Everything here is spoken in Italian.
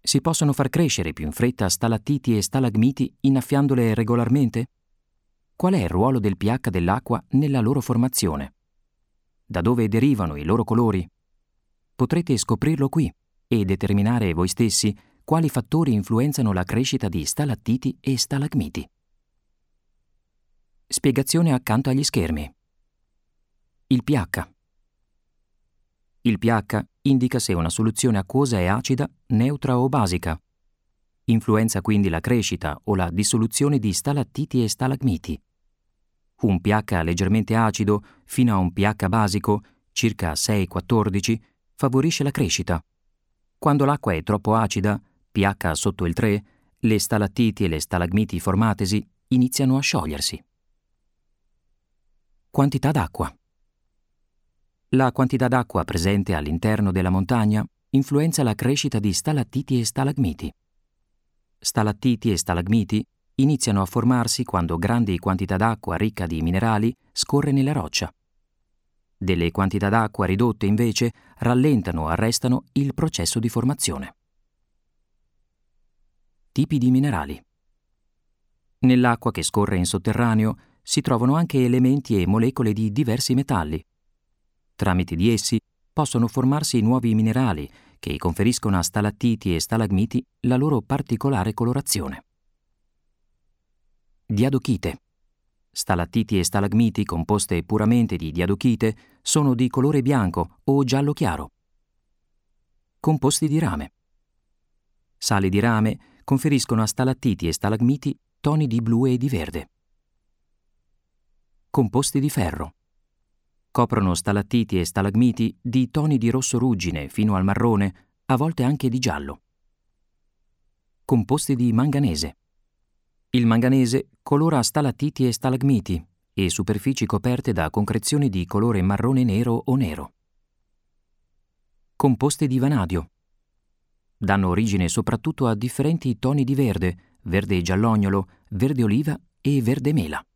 Si possono far crescere più in fretta stalattiti e stalagmiti innaffiandole regolarmente? Qual è il ruolo del pH dell'acqua nella loro formazione? Da dove derivano i loro colori? Potrete scoprirlo qui e determinare voi stessi quali fattori influenzano la crescita di stalattiti e stalagmiti. Spiegazione accanto agli schermi. Il pH. Il pH indica se una soluzione acquosa è acida, neutra o basica. Influenza quindi la crescita o la dissoluzione di stalattiti e stalagmiti. Un pH leggermente acido, fino a un pH basico, circa 6-14, favorisce la crescita. Quando l'acqua è troppo acida, pH sotto il 3, le stalattiti e le stalagmiti formatesi iniziano a sciogliersi. Quantità d'acqua. La quantità d'acqua presente all'interno della montagna influenza la crescita di stalattiti e stalagmiti. Stalattiti e stalagmiti iniziano a formarsi quando grandi quantità d'acqua ricca di minerali scorre nella roccia. Delle quantità d'acqua ridotte, invece, rallentano o arrestano il processo di formazione. Tipi di minerali. Nell'acqua che scorre in sotterraneo si trovano anche elementi e molecole di diversi metalli. Tramite di essi possono formarsi nuovi minerali che conferiscono a stalattiti e stalagmiti la loro particolare colorazione. Diadochite. Stalattiti e stalagmiti composte puramente di diadochite sono di colore bianco o giallo chiaro. Composti di rame. Sali di rame conferiscono a stalattiti e stalagmiti toni di blu e di verde. Composti di ferro. Coprono stalattiti e stalagmiti di toni di rosso ruggine fino al marrone, a volte anche di giallo. Composti di manganese. Il manganese colora stalattiti e stalagmiti e superfici coperte da concrezioni di colore marrone nero o nero. Composti di vanadio. Danno origine soprattutto a differenti toni di verde, verde giallognolo, verde oliva e verde mela.